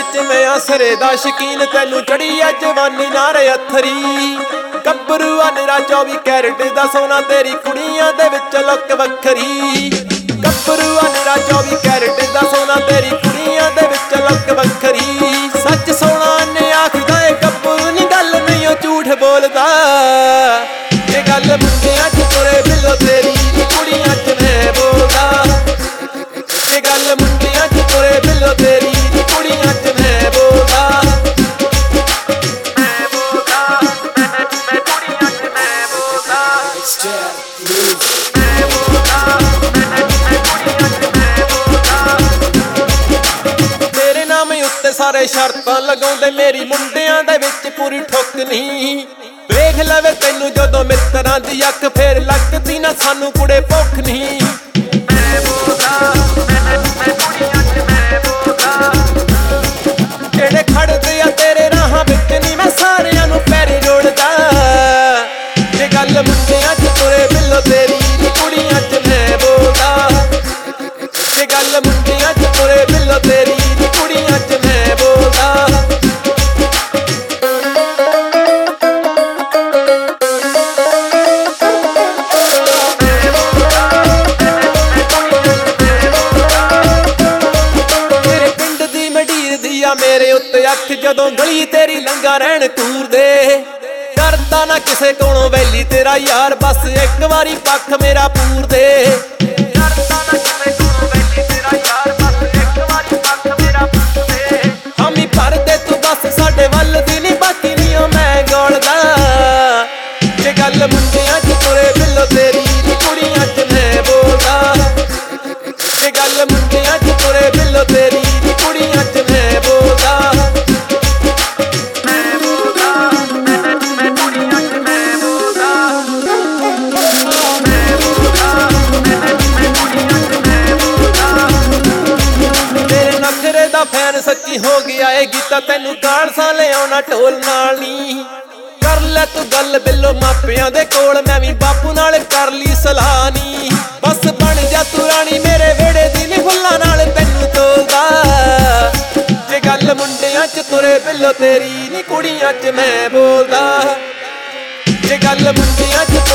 विच मैं आ सिरे दा शकीन तेनू चढ़ी आ जवानी नारे अथरी गब्बरू निरा 24 कैरेट दा सोना तेरी कुड़ियां दे विच लुक वखरी गब्बरू निरा 24 कैरेट दा सोना तेरी कुड़ियां दे विच लुक वखरी सच सोना ने आखदा ए गब्बरू नी गल नहीं ओ झूठ बोलदा ये गल मुंडियां च तुरे बिल्लो तेरी कुड़ियां च मैं बोलदा ये गल मुंडियां च तुरे बिल्लो तेरी कुड़ियां च मैं बोलदा तेरे नाम उत्ते सारे शर्तां लगाउंदे मेरी मुंडियां दे विच पूरी ठुक नहीं वेख लवे तैनू जदों मित्तरां दी अख फेर लगदी ना सानू कुड़े भुख नहीं जेड़े खड़दे आ तेरे राहां विच नी मैं सारियां नू पैरी जोड़दा ये गल मुंडियां च तुरे बिल्लो तेरी कुड़ियां च मैं बोलदा ये गल मुंडियां च तुरे बिल्लो तेरी कुड़ियां च मैं बोलदा मेरे उत्ते अख जदों गली तेरी लंगा रहन टूर दे करदा ना किसे कोलों वैली तेरा यार बस एक वारी पख मेरा पूर दे करदा ना किसे कोलों वैली तेरा यार बस एक वारी पख मेरा पूर दे हामी भर दे तू बस साडे वल दी नी बाकी नी ओ मैं गोलदा ये गल मुंडियां च तुरे बिल्लो तेरी कुड़ियां च मैं बोलदा ये गल मुंडियां च तुरे बिल्लो तेरी कुड़ियां च मैं बोलदा तेरे नखरे दा फैन सच्ची हो गया है गीता तेनू गालसा ले आउणा ढोल नाल नी कर ले तू गल बिल्लो मापियां दे कोल मैं भी बापू नाल कर ली सलाह नी बस बन जा तू रानी मेरे वेड़े दी नी फुल्लां नाल तैनू तोलदा ये गल मुंडियां च तुरे बिल्लो तेरी नी कुड़ियां च मैं बोलदा ये गल मुंडियां च